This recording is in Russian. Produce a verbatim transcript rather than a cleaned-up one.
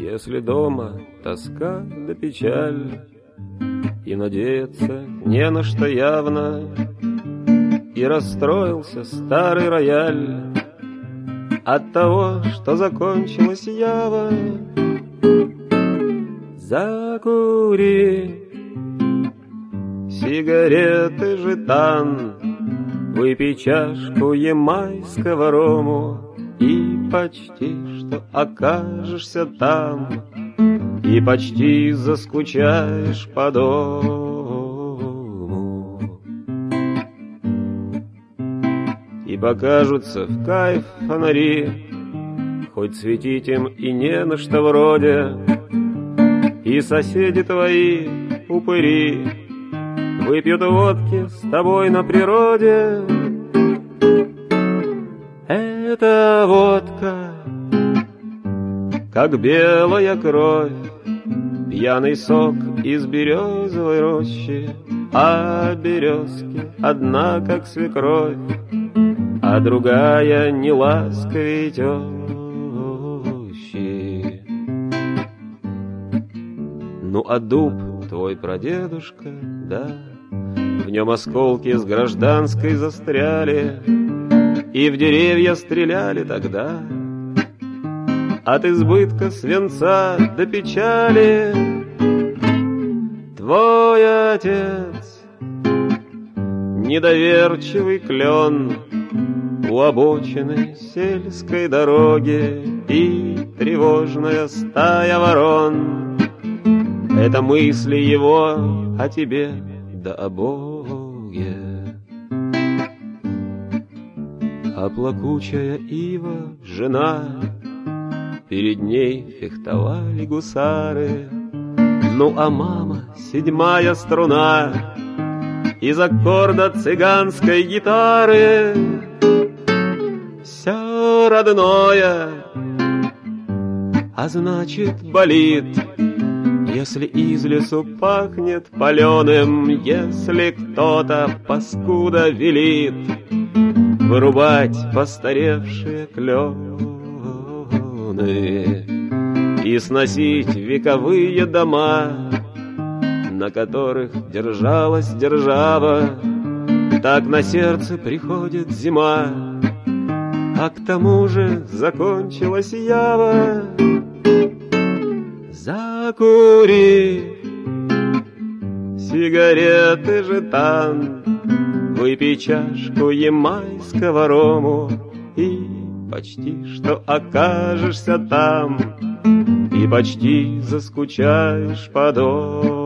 Если дома тоска да печаль, и надеяться не на что явно, и расстроился старый рояль от того, что закончилась ява, закури сигареты жетан, выпей чашку ямайского рому, и почти что окажешься там, и почти заскучаешь по дому. И покажутся в кайф фонари, хоть светить им и не на что вроде, и соседи твои, упыри, выпьют водки с тобой на природе. Эта водка, как белая кровь, пьяный сок из березовой рощи, а березки одна, как свекровь, а другая не ласковей тещи. Ну а дуб твой прадедушка, да, в нем осколки с гражданской застряли, и в деревья стреляли тогда от избытка свинца до печали. Твой отец, недоверчивый клен, у обочины сельской дороги, и тревожная стая ворон — это мысли его о тебе да о Боге. А плакучая ива, жена, перед ней фехтовали гусары. Ну а мама, седьмая струна из аккорда цыганской гитары. Все родное, а значит болит, если из лесу пахнет паленым, если кто-то паскуда велит вырубать постаревшие клены и сносить вековые дома, на которых держалась держава. Так на сердце приходит зима, а к тому же закончилась ява. Закури сигареты жетан, выпей чашку ямайского рому, и почти что окажешься там, и почти заскучаешь по дому.